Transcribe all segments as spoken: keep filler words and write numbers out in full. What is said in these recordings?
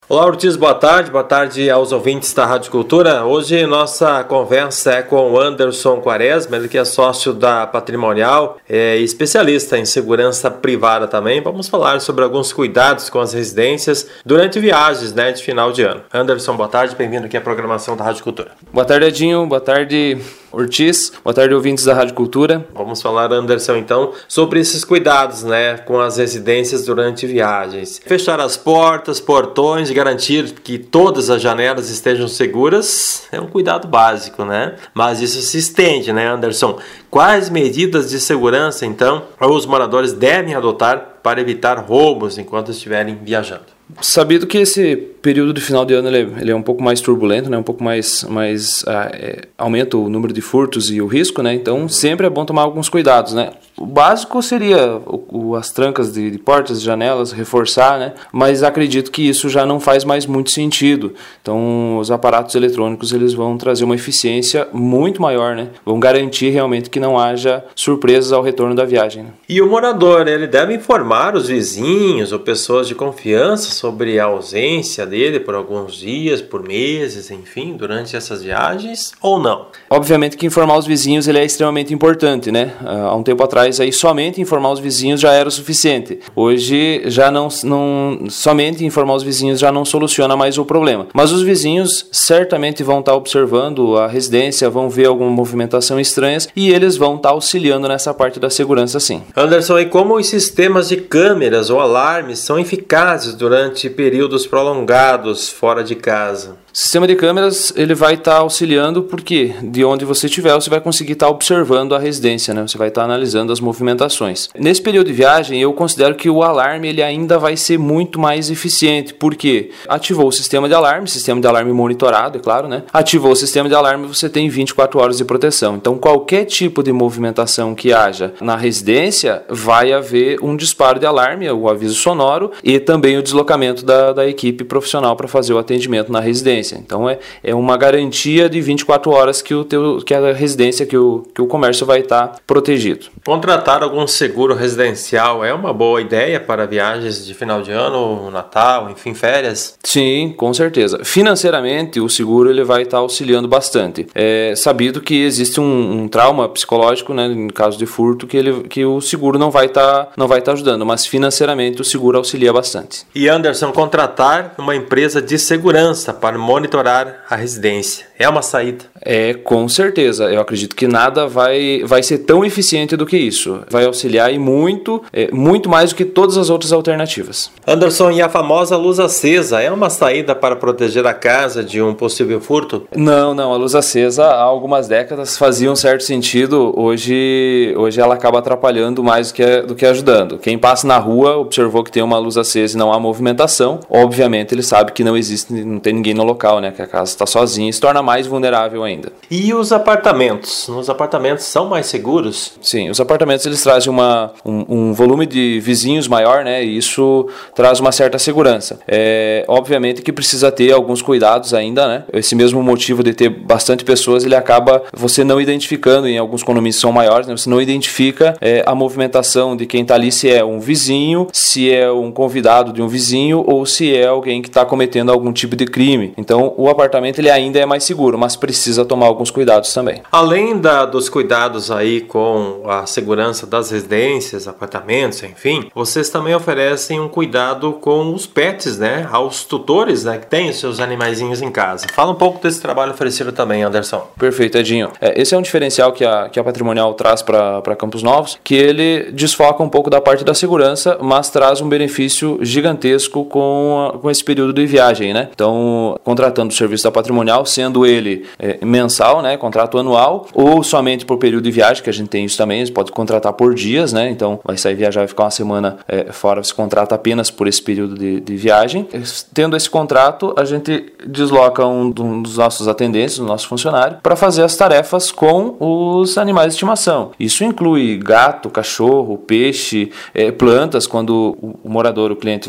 Olá, Ortiz, boa tarde. Boa tarde aos ouvintes da Rádio Cultura. Hoje nossa conversa é com o Anderson Quaresma, ele que é sócio da Patrimonial é, e especialista em segurança privada também. Vamos falar sobre alguns cuidados com as residências durante viagens, né, de final de ano. Anderson, boa tarde. Bem-vindo aqui à programação da Rádio Cultura. Boa tarde, Edinho. Boa tarde, Ortiz. Boa tarde, ouvintes da Rádio Cultura. Vamos falar, Anderson, então, sobre esses cuidados, né, com as residências durante viagens. Fechar as portas, portões, garantir que todas as janelas estejam seguras é um cuidado básico, né? Mas isso se estende, né, Anderson? Quais medidas de segurança, então, os moradores devem adotar para evitar roubos enquanto estiverem viajando? Sabido que esse período de final de ano ele é, ele é um pouco mais turbulento, né? Um pouco mais, mais ah, é, aumenta o número de furtos e o risco, né? Então sempre é bom tomar alguns cuidados, né? O básico seria o, o, as trancas de, de portas, janelas, reforçar, né? Mas acredito que isso já não faz mais muito sentido. Então os aparatos eletrônicos eles vão trazer uma eficiência muito maior, né? Vão garantir realmente que não haja surpresas ao retorno da viagem, né? E o morador, ele deve informar os vizinhos ou pessoas de confiança sobre a ausência dele por alguns dias, por meses, enfim, durante essas viagens, ou não? Obviamente que informar os vizinhos ele é extremamente importante, né? Há um tempo atrás aí somente informar os vizinhos já era o suficiente. Hoje já não, não somente informar os vizinhos já não soluciona mais o problema. Mas os vizinhos certamente vão estar observando a residência, vão ver alguma movimentação estranha e eles vão estar auxiliando nessa parte da segurança, sim. Anderson, e como os sistemas de câmeras ou alarmes são eficazes durante períodos prolongados fora de casa? O sistema de câmeras ele vai estar auxiliando porque de onde você estiver você vai conseguir estar observando a residência, né? Você vai estar analisando as movimentações. Nesse período de viagem eu considero que o alarme ele ainda vai ser muito mais eficiente porque ativou o sistema de alarme, sistema de alarme monitorado, é claro, né? Ativou o sistema de alarme, você tem vinte e quatro horas de proteção. Então qualquer tipo de movimentação que haja na residência vai haver um disparo de alarme, o aviso sonoro e também o deslocamento da, da equipe profissional para fazer o atendimento na residência. Então é, é uma garantia de vinte e quatro horas que, o teu, que a residência, que o, que o comércio vai estar protegido. Contratar algum seguro residencial é uma boa ideia para viagens de final de ano, Natal, enfim, férias? Sim, com certeza. Financeiramente o seguro ele vai estar auxiliando bastante. É sabido que existe um, um trauma psicológico, né, em caso de furto, que, ele, que o seguro não vai estar não vai estar ajudando, mas financeiramente o seguro auxilia bastante. E Anderson, contratar uma empresa de segurança para monitorar a residência é uma saída? É, com certeza. Eu acredito que nada vai, vai ser tão eficiente do que isso. Vai auxiliar e muito, é, muito mais do que todas as outras alternativas. Anderson, e a famosa luz acesa é uma saída para proteger a casa de um possível furto? Não, não. A luz acesa há algumas décadas fazia um certo sentido. Hoje, hoje ela acaba atrapalhando mais do que, do que ajudando. Quem passa na rua observou que tem uma luz acesa e não há movimentação. Obviamente ele sabe que não existe, não tem ninguém no local, né? Que a casa está sozinha e se torna mais vulnerável ainda. E os apartamentos? Os apartamentos são mais seguros? Sim, os apartamentos eles trazem uma, um, um volume de vizinhos maior, né? E isso traz uma certa segurança. É, obviamente que precisa ter alguns cuidados ainda, né? Esse mesmo motivo de ter bastante pessoas, ele acaba você não identificando, em alguns condomínios que são maiores, né? Você não identifica é, a movimentação de quem está ali, se é um vizinho, se é um convidado de um vizinho ou se é alguém que está cometendo algum tipo de crime. Então, o apartamento ele ainda é mais seguro, mas precisa tomar alguns cuidados também. Além da, dos cuidados aí com a segurança das residências, apartamentos, enfim, vocês também oferecem um cuidado com os pets, né? Aos tutores, né? Que têm os seus animaizinhos em casa. Fala um pouco desse trabalho oferecido também, Anderson. Perfeito, Edinho. É, esse é um diferencial que a, que a Patrimonial traz para Campos Novos, que ele desfoca um pouco da parte da segurança, mas traz um benefício gigantesco com, a, com esse período de viagem, né? Então, contratando o serviço da Patrimonial, sendo ele é, mensal, né, contrato anual, ou somente por período de viagem, que a gente tem isso também, você pode contratar por dias, né, então vai sair viajar, vai ficar uma semana é, fora, você contrata apenas por esse período de, de viagem. Tendo esse contrato, a gente desloca um, um dos nossos atendentes, do nosso funcionário, para fazer as tarefas com os animais de estimação. Isso inclui gato, cachorro, peixe, é, plantas, quando o, o morador, o cliente vai viajar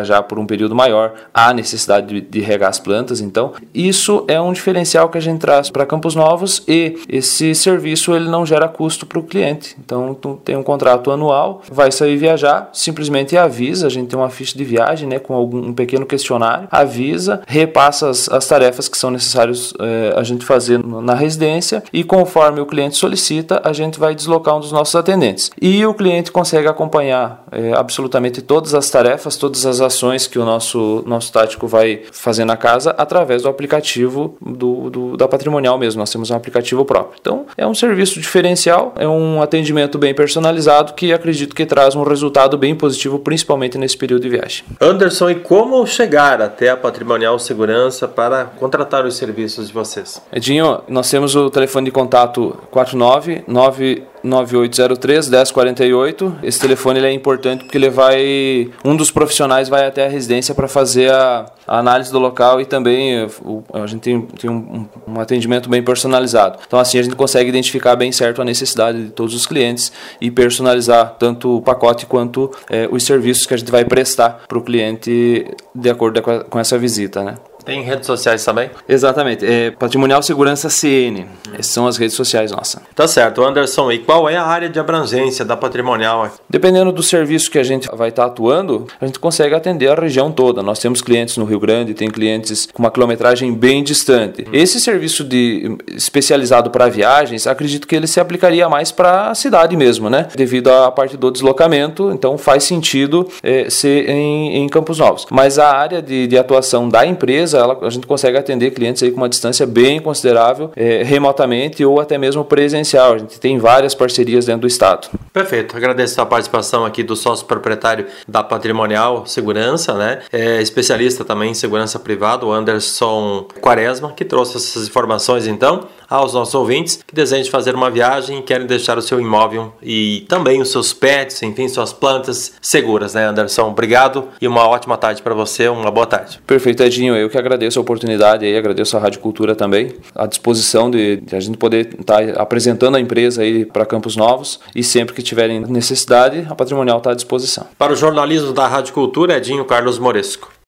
viajar por um período maior, há necessidade de, de regar as plantas. Então, isso é um diferencial que a gente traz para Campos Novos, e esse serviço ele não gera custo para o cliente. Então, tu tem um contrato anual, vai sair viajar, simplesmente avisa, a gente tem uma ficha de viagem, né, com algum, um pequeno questionário, avisa, repassa as, as tarefas que são necessárias é, a gente fazer na residência, e conforme o cliente solicita, a gente vai deslocar um dos nossos atendentes. E o cliente consegue acompanhar é, absolutamente todas as tarefas, todas as ações que o nosso, nosso tático vai fazer na casa através do aplicativo do, do, da Patrimonial mesmo. Nós temos um aplicativo próprio. Então, é um serviço diferencial, é um atendimento bem personalizado que acredito que traz um resultado bem positivo, principalmente nesse período de viagem. Anderson, e como chegar até a Patrimonial Segurança para contratar os serviços de vocês? Edinho, nós temos o telefone de contato quatro nove nove nove oito zero três um zero quatro oito. Esse telefone ele é importante porque ele vai, um dos profissionais vai até a residência para fazer a, a análise do local, e também o, a gente tem, tem um, um atendimento bem personalizado. Então assim a gente consegue identificar bem certo a necessidade de todos os clientes e personalizar tanto o pacote quanto é, os serviços que a gente vai prestar para o cliente de acordo com, a, com essa visita, né? Tem redes sociais também? Exatamente, é Patrimonial Segurança C N, essas são as redes sociais nossas. Tá certo, Anderson, e qual é a área de abrangência da Patrimonial? Dependendo do serviço que a gente vai estar atuando, a gente consegue atender a região toda. Nós temos clientes no Rio Grande, tem clientes com uma quilometragem bem distante. Hum. Esse serviço de, especializado para viagens, acredito que ele se aplicaria mais para a cidade mesmo, né? Devido à parte do deslocamento, então faz sentido é, ser em, em Campos Novos. Mas a área de, de atuação da empresa, Ela, a gente consegue atender clientes aí com uma distância bem considerável, é, remotamente ou até mesmo presencial. A gente tem várias parcerias dentro do estado. Perfeito. Agradeço a participação aqui do sócio proprietário da Patrimonial Segurança, né? É especialista também em segurança privada, o Anderson Quaresma, que trouxe essas informações então aos nossos ouvintes que desejam fazer uma viagem e querem deixar o seu imóvel e também os seus pets, enfim, suas plantas seguras, né, Anderson? Obrigado e uma ótima tarde para você, uma boa tarde. Perfeito, Edinho. Eu que agradeço a oportunidade aí, agradeço a Rádio Cultura também, à disposição de, de a gente poder estar tá apresentando a empresa aí para Campos Novos, e sempre que tiverem necessidade, a Patrimonial está à disposição. Para o jornalismo da Rádio Cultura, Edinho Carlos Moresco.